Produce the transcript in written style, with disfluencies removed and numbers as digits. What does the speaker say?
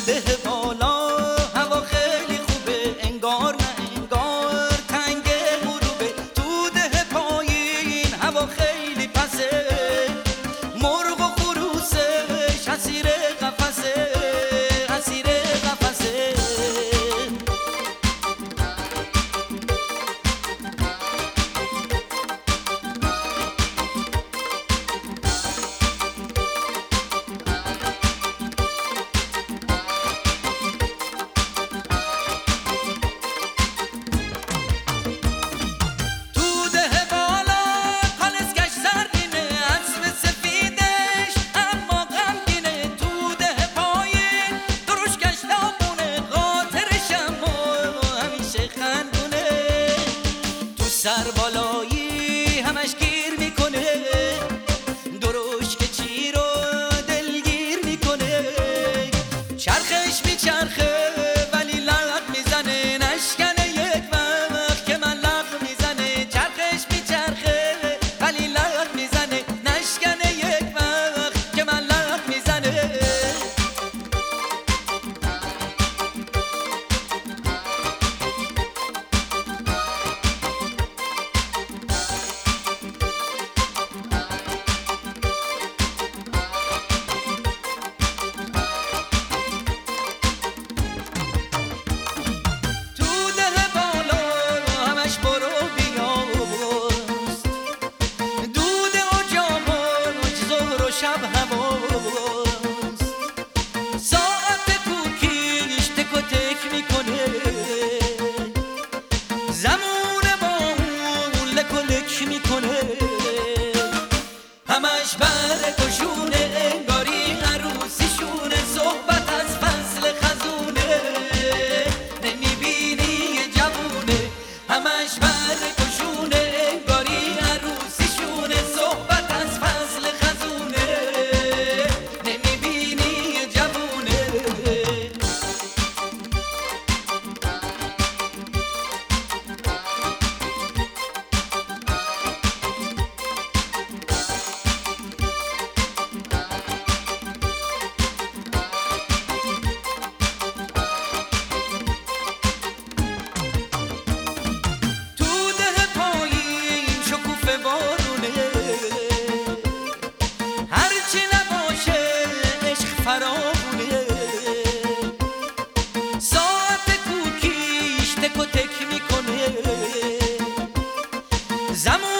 ده بالا هوا خیلی خوبه، انگار نه انگار تنگ غروبه. تو ده پایین هوا خیلی پسه، مرغ و خروسش اسیر قفسه، اسیر قفسه. سربالایی همش گیر میکنه، دروش که چی رو دلگیر میکنه. چرخش میچرخه ولی لغ میزنه، نشکنه یک وقت که من لغ میزنه. چرخش میچرخه ولی لغ میزنه، نشکنه یک وقت که من لغ میزنه. شب هواست ساعت کوکیش تک و تک میکنه، زمون با اون لک و لک میکنه. همش بره کشونه، انگاری عروسیشونه. صحبت از فصل خزونه، نمیبینی یه جوونه. همش بره کشونه، انگاری عروسیشونه. صحبت از فصل خزونه، هرچی نباشه عشق فراوونه. ساعت کوکیش تک و تک میکنه، زمان